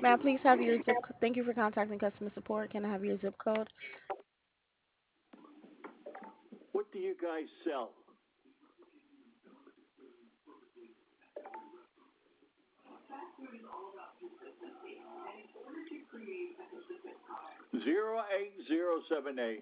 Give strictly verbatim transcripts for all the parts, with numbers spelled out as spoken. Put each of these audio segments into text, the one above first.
May I please have your zip? co- Thank you for contacting customer support. Can I have your zip code? What do you guys sell? Zero eight zero seven eight.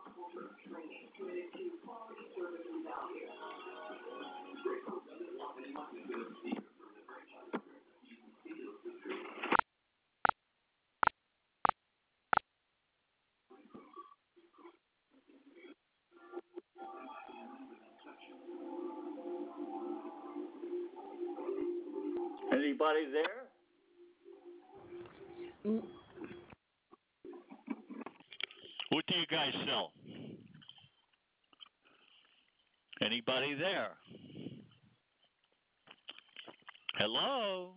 Anybody there? Mm, What do you guys sell? Anybody there? Hello?